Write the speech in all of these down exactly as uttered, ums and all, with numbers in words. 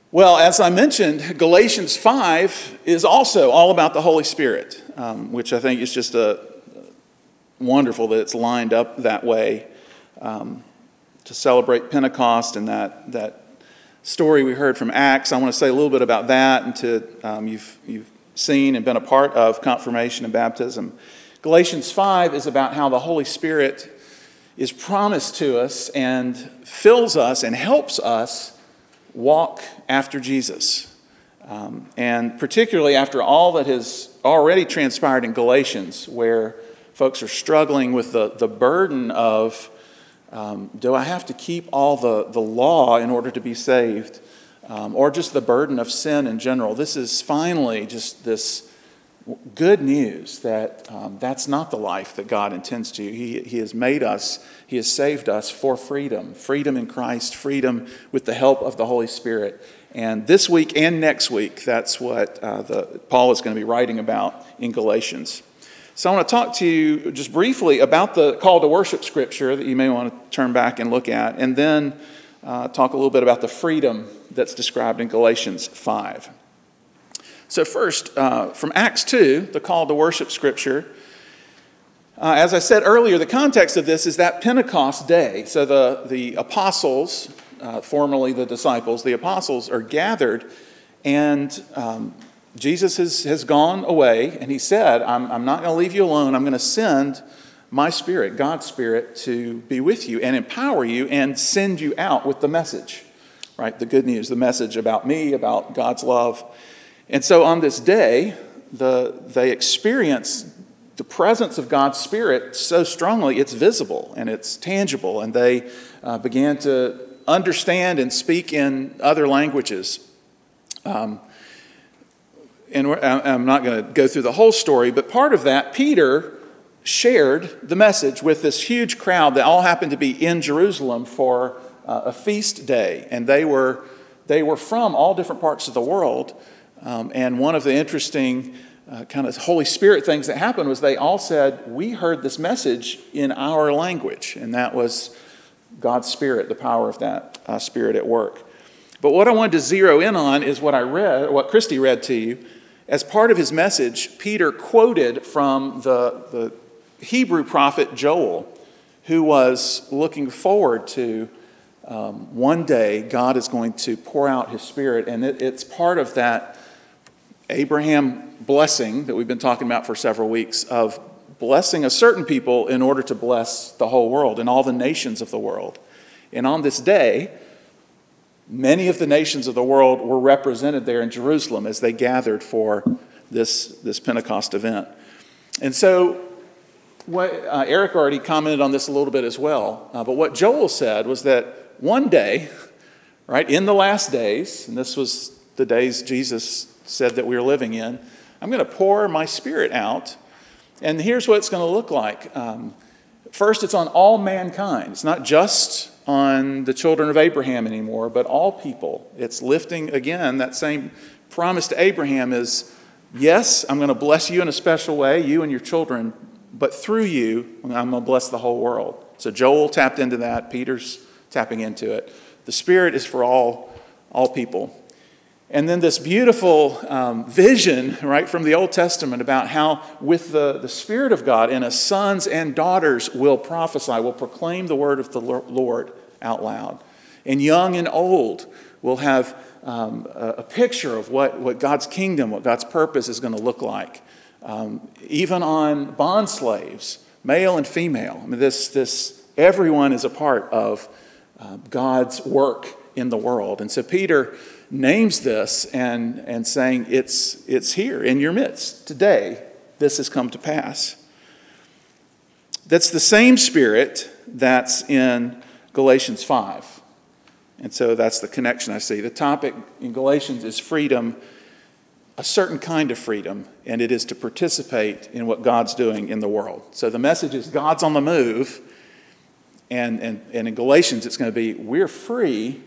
Well, as I mentioned, Galatians five is also all about the Holy Spirit, um, which I think is just a wonderful that it's lined up that way um, to celebrate Pentecost and that that story we heard from Acts. I want to say a little bit about that, and to um, you've you've seen and been a part of confirmation and baptism. Galatians five is about how the Holy Spirit is promised to us and fills us and helps us walk after Jesus. Um, and particularly after all that has already transpired in Galatians, where folks are struggling with the, the burden of, um, do I have to keep all the, the law in order to be saved? Um, or just the burden of sin in general. This is finally just this good news that um, that's not the life that God intends to. He, he has made us, He has saved us for freedom. Freedom in Christ, freedom with the help of the Holy Spirit. And this week and next week, that's what uh, the, Paul is going to be writing about in Galatians. So I want to talk to you just briefly about the call to worship scripture that you may want to turn back and look at, and then uh, talk a little bit about the freedom that's described in Galatians five. So first, uh, from Acts two, the call to worship scripture. Uh, as I said earlier, the context of this is that Pentecost day. So the, the apostles, uh, formerly the disciples, the apostles are gathered, and um, Jesus has, has gone away, and he said, I'm, I'm not going to leave you alone. I'm going to send my Spirit, God's Spirit, to be with you and empower you and send you out with the message, right? The good news, the message about me, about God's love. And so on this day, the they experience the presence of God's Spirit so strongly, it's visible and it's tangible, and they uh, began to understand and speak in other languages. Um, and we're, I'm not going to go through the whole story, but part of that, Peter shared the message with this huge crowd that all happened to be in Jerusalem for uh, a feast day, and they were they were from all different parts of the world. Um, and one of the interesting uh, kind of Holy Spirit things that happened was they all said, we heard this message in our language. And that was God's Spirit, the power of that uh, Spirit at work. But what I wanted to zero in on is what I read, what Christy read to you. As part of his message, Peter quoted from the, the Hebrew prophet Joel, who was looking forward to um, one day God is going to pour out his Spirit. And it, it's part of that Abraham blessing that we've been talking about for several weeks, of blessing a certain people in order to bless the whole world and all the nations of the world. And on this day, many of the nations of the world were represented there in Jerusalem as they gathered for this, this Pentecost event. And so what, uh, Eric already commented on this a little bit as well, uh, but what Joel said was that one day, right, in the last days, and this was the days Jesus said that we are living in, I'm going to pour my Spirit out, and here's what it's going to look like. Um, first, it's on all mankind. It's not just on the children of Abraham anymore, but all people. It's lifting, again, that same promise to Abraham is, yes, I'm going to bless you in a special way, you and your children, but through you, I'm going to bless the whole world. So Joel tapped into that. Peter's tapping into it. The Spirit is for all, all people. And then this beautiful um, vision, right, from the Old Testament about how with the, the Spirit of God in us, sons and daughters will prophesy, will proclaim the word of the Lord out loud. And young and old will have um, a, a picture of what, what God's kingdom, what God's purpose is going to look like. Um, even on bond slaves, male and female. I mean, this, this, everyone is a part of uh, God's work in the world. And so Peter names this and, and saying it's, it's here in your midst. Today, this has come to pass. That's the same Spirit that's in Galatians five. And so that's the connection I see. The topic in Galatians is freedom, a certain kind of freedom, and it is to participate in what God's doing in the world. So the message is God's on the move, and, and, and in Galatians it's going to be we're free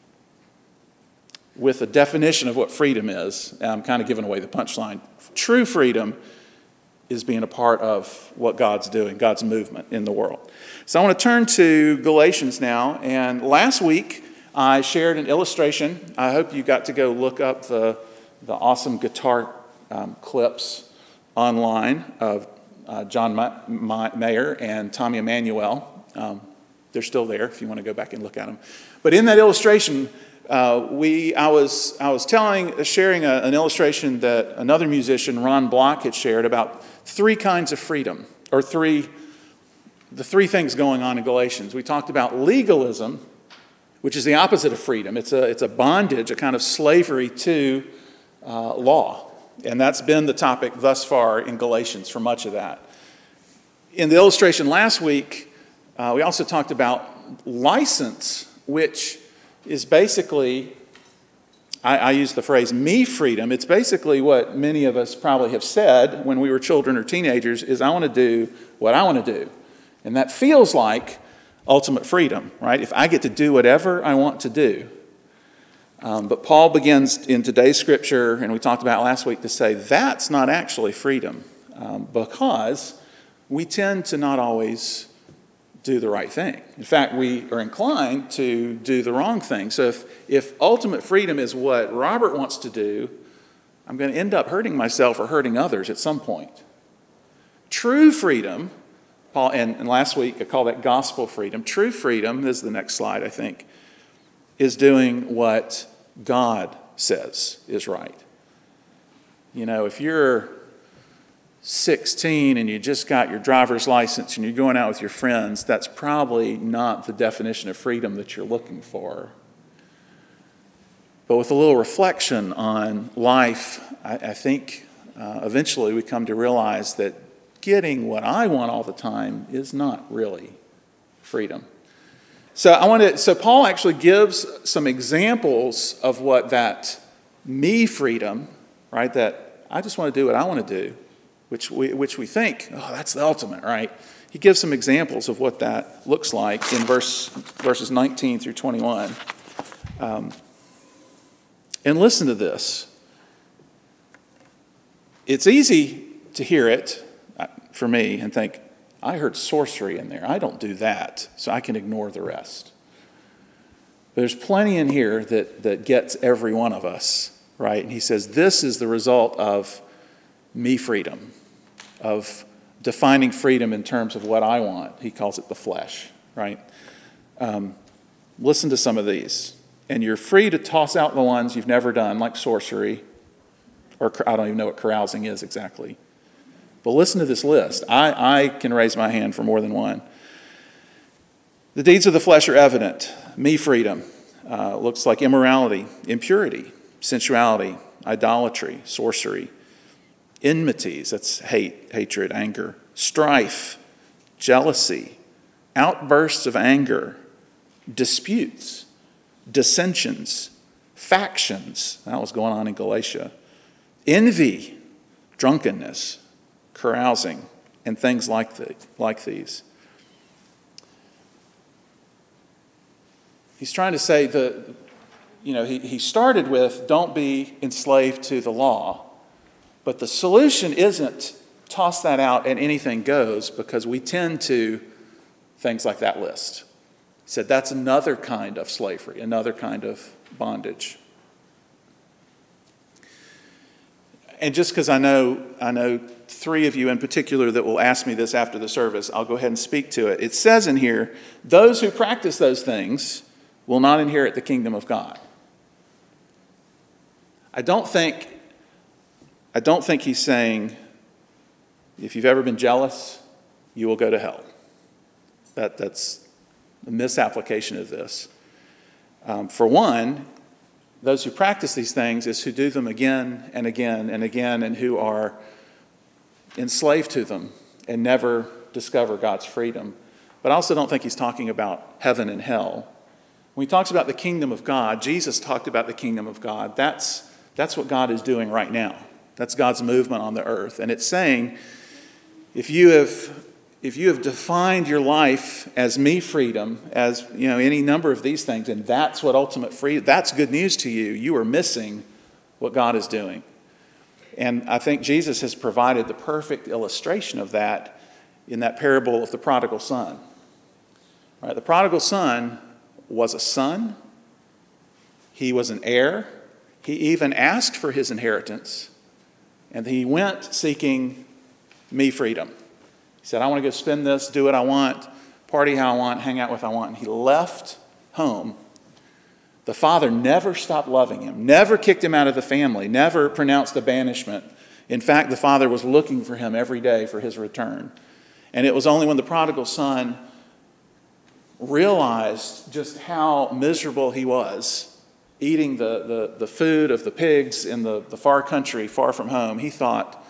with a definition of what freedom is. And I'm kind of giving away the punchline. True freedom is being a part of what God's doing, God's movement in the world. So I want to turn to Galatians now. And last week, I shared an illustration. I hope you got to go look up the, the awesome guitar um, clips online of uh, John Ma- Ma- Mayer and Tommy Emmanuel. Um, they're still there if you want to go back and look at them. But in that illustration, uh, we I was I was telling sharing a, an illustration that another musician, Ron Block, had shared about three kinds of freedom, or three the three things going on in Galatians. We talked about legalism, which is the opposite of freedom. It's a it's a bondage, a kind of slavery to uh, law, and that's been the topic thus far in Galatians for much of that. In the illustration last week, uh, we also talked about license, which is basically, I, I use the phrase me freedom. It's basically what many of us probably have said when we were children or teenagers is I want to do what I want to do. And that feels like ultimate freedom, right? If I get to do whatever I want to do. Um, but Paul begins in today's scripture, and we talked about last week, to say that's not actually freedom um, because we tend to not always do the right thing. In fact, we are inclined to do the wrong thing. So if, if ultimate freedom is what Robert wants to do, I'm going to end up hurting myself or hurting others at some point. True freedom, Paul, and, and last week I call that gospel freedom. True freedom, this is the next slide, I think, is doing what God says is right. You know, if you're sixteen and you just got your driver's license and you're going out with your friends, that's probably not the definition of freedom that you're looking for. But with a little reflection on life, I, I think uh, eventually we come to realize that getting what I want all the time is not really freedom. So I want to. So Paul actually gives some examples of what that me freedom, right? That I just want to do what I want to do, which we which we think, oh, that's the ultimate, right? He gives some examples of what that looks like in verse verses nineteen through twenty-one. Um, and listen to this. It's easy to hear it for me and think, I heard sorcery in there. I don't do that, so I can ignore the rest. But there's plenty in here that, that gets every one of us, right? And he says, this is the result of me freedom, of defining freedom in terms of what I want. He calls it the flesh, right? Um, listen to some of these. And you're free to toss out the ones you've never done, like sorcery, or I don't even know what carousing is exactly. But listen to this list. I, I can raise my hand for more than one. The deeds of the flesh are evident. Me freedom uh, looks like immorality, impurity, sensuality, idolatry, sorcery, enmities, that's hate, hatred, anger, strife, jealousy, outbursts of anger, disputes, dissensions, factions, that was going on in Galatia, envy, drunkenness, carousing, and things like the, like these. He's trying to say that, you know, he, he started with don't be enslaved to the law, but the solution isn't toss that out and anything goes, because we tend to things like that list. He said that's another kind of slavery, another kind of bondage. And just because I know, I know three of you in particular that will ask me this after the service, I'll go ahead and speak to it. It says in here, those who practice those things will not inherit the kingdom of God. I don't think, I don't think he's saying, if you've ever been jealous, you will go to hell. That, that's a misapplication of this. Um, for one, those who practice these things is who do them again and again and again, and who are enslaved to them and never discover God's freedom. But I also don't think he's talking about heaven and hell. When he talks about the kingdom of God, Jesus talked about the kingdom of God. That's, that's what God is doing right now. That's God's movement on the earth. And it's saying, if you have if you have defined your life as me freedom, as you know, any number of these things, and that's what ultimate freedom, that's good news to you, you are missing what God is doing. And I think Jesus has provided the perfect illustration of that in that parable of the prodigal son. Right? The prodigal son was a son He was an heir. He even asked for his inheritance. And he went seeking me freedom. He said, I want to go spend this, do what I want, party how I want, hang out with how I want. And he left home. The father never stopped loving him, never kicked him out of the family, never pronounced a banishment. In fact, the father was looking for him every day for his return. And it was only when the prodigal son realized just how miserable he was, eating the, the, the food of the pigs in the, the far country, far from home, he thought,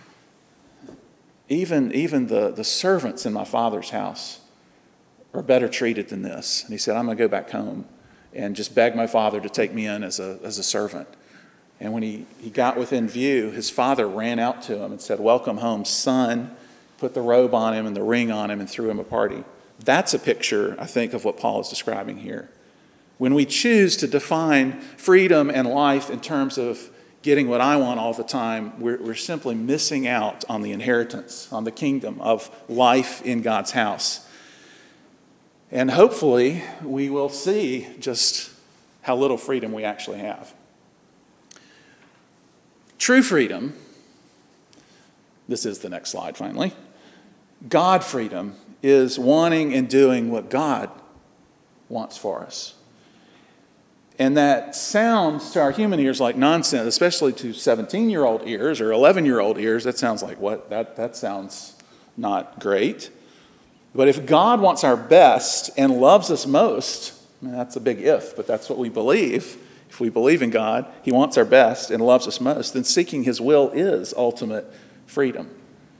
even, even the, the servants in my father's house are better treated than this. And he said, I'm going to go back home and just beg my father to take me in as a, as a servant. And when he, he got within view, his father ran out to him and said, welcome home, son, put the robe on him and the ring on him and threw him a party. That's a picture, I think, of what Paul is describing here. When we choose to define freedom and life in terms of getting what I want all the time, we're, we're simply missing out on the inheritance, on the kingdom of life in God's house. And hopefully, we will see just how little freedom we actually have. True freedom, this is the next slide finally, God freedom is wanting and doing what God wants for us. And that sounds to our human ears like nonsense, especially to seventeen-year-old ears or eleven-year-old ears. That sounds like, what? That, that sounds not great. But if God wants our best and loves us most, I mean, that's a big if, but that's what we believe. If we believe in God, He wants our best and loves us most, then seeking His will is ultimate freedom.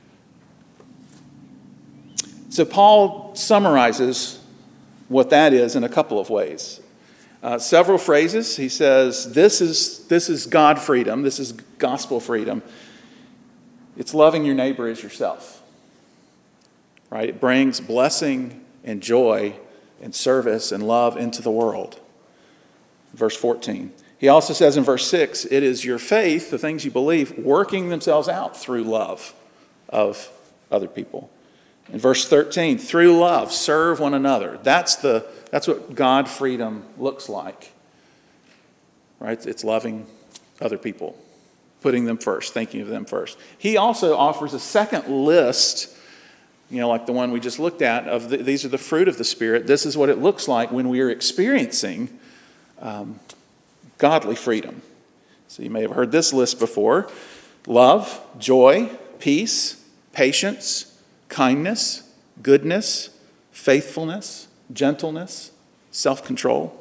So Paul summarizes what that is in a couple of ways. Uh, several phrases. He says, this is, this is God freedom. This is gospel freedom. It's loving your neighbor as yourself. Right? It brings blessing and joy and service and love into the world. Verse fourteen. He also says in verse six, it is your faith, the things you believe, working themselves out through love of other people. In verse thirteen, through love, serve one another. That's the that's what God freedom looks like. Right? It's loving other people, putting them first, thinking of them first. He also offers a second list, you know, like the one we just looked at, of the, these are the fruit of the Spirit. This is what it looks like when we are experiencing um, godly freedom. So you may have heard this list before. Love, joy, peace, patience, kindness, goodness, faithfulness, gentleness, self-control.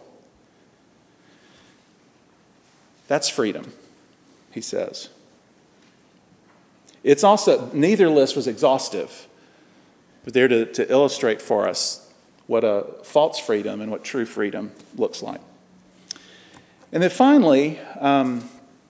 That's freedom, he says. It's also, neither list was exhaustive, but they're to, to illustrate for us what a false freedom and what true freedom looks like. And then finally, um,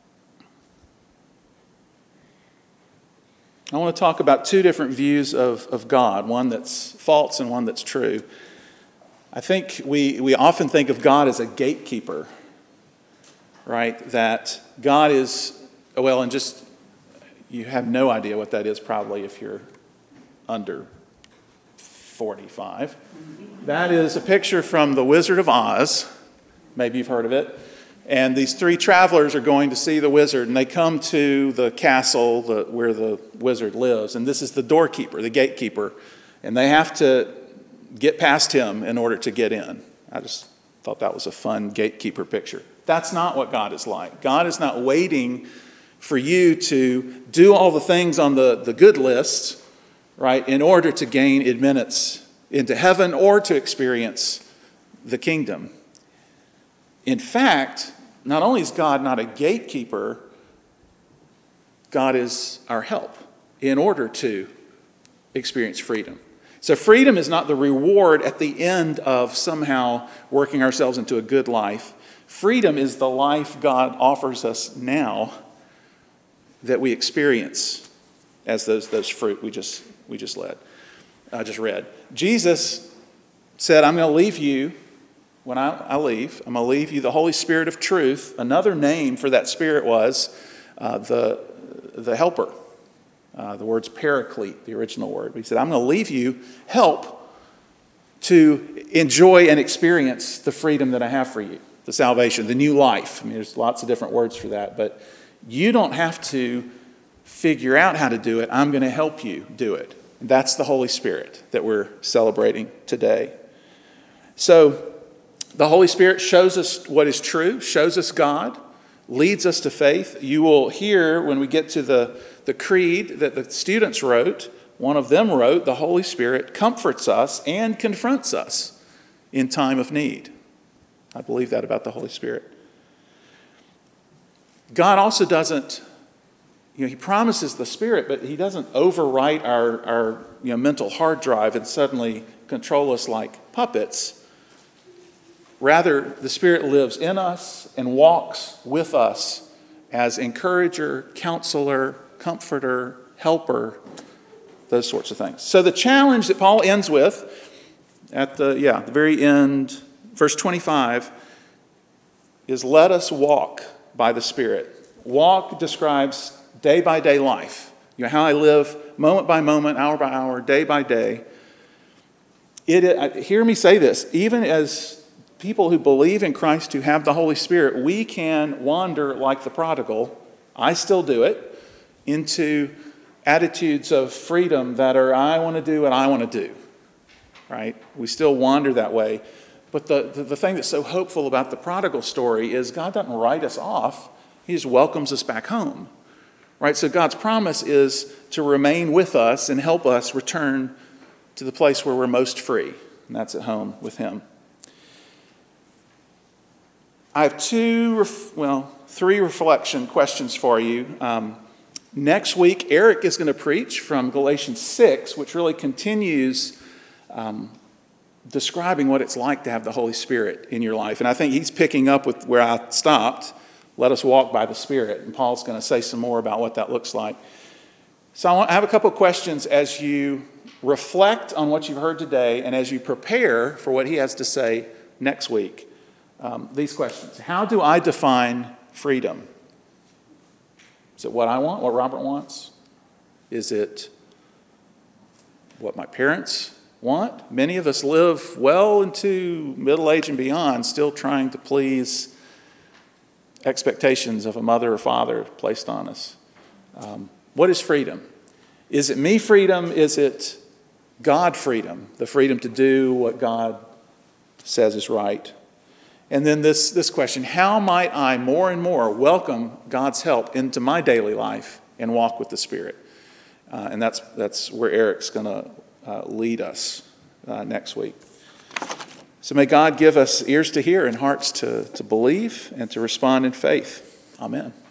I want to talk about two different views of, of God, one that's false and one that's true. I think we, we often think of God as a gatekeeper, right? That God is, well, and just, you have no idea what that is probably if you're under forty-five. That is a picture from The Wizard of Oz. Maybe you've heard of it. And these three travelers are going to see the wizard, and they come to the castle the, where the wizard lives. And this is the doorkeeper, the gatekeeper. And they have to get past him in order to get in. I just thought that was a fun gatekeeper picture. That's not what God is like. God is not waiting for you to do all the things on the, the good list, right, in order to gain admittance into heaven or to experience the kingdom. In fact, not only is God not a gatekeeper, God is our help in order to experience freedom. So freedom is not the reward at the end of somehow working ourselves into a good life. Freedom is the life God offers us now that we experience as those, those fruit we just, we just led, I just read. Jesus said, I'm going to leave you. When I, I leave, I'm going to leave you the Holy Spirit of truth. Another name for that Spirit was uh, the, the helper. Uh, the word's paraclete, the original word. He said, I'm going to leave you help to enjoy and experience the freedom that I have for you. the salvation, the new life. I mean, there's lots of different words for that, but you don't have to figure out how to do it. I'm going to help you do it. And that's the Holy Spirit that we're celebrating today. So the Holy Spirit shows us what is true, shows us God, leads us to faith. You will hear when we get to the, the creed that the students wrote, one of them wrote, the Holy Spirit comforts us and confronts us in time of need. I believe that about the Holy Spirit. God also doesn't, you know, he promises the Spirit, but he doesn't overwrite our, our you know, mental hard drive and suddenly control us like puppets. Rather, the Spirit lives in us and walks with us as encourager, counselor, comforter, helper, those sorts of things. So the challenge that Paul ends with at the, yeah, the very end, verse twenty-five, is let us walk by the Spirit. Walk describes day-by-day life. You know, how I live moment by moment, hour by hour, day by day. It, hear me say this, even as people who believe in Christ, who have the Holy Spirit, we can wander like the prodigal, I still do it, into attitudes of freedom that are, I want to do what I want to do, right? We still wander that way. But the, the, the thing that's so hopeful about the prodigal story is God doesn't write us off. He just welcomes us back home, right? So God's promise is to remain with us and help us return to the place where we're most free, and that's at home with him. I have two, well, three reflection questions for you. Um, next week, Eric is going to preach from Galatians six, which really continues um, describing what it's like to have the Holy Spirit in your life. And I think he's picking up with where I stopped. Let us walk by the Spirit. And Paul's going to say some more about what that looks like. So I, want, I have a couple of questions as you reflect on what you've heard today and as you prepare for what he has to say next week. Um, these questions. How do I define freedom? Is it what I want, what Robert wants? Is it what my parents want? Many of us live well into middle age and beyond, still trying to please expectations of a mother or father placed on us. Um, what is freedom? Is it me freedom? Is it God freedom? The freedom to do what God says is right? And then this, this question, how might I more and more welcome God's help into my daily life and walk with the Spirit? Uh, and that's, that's where Eric's going to uh, lead us uh, next week. So may God give us ears to hear and hearts to, to believe and to respond in faith. Amen.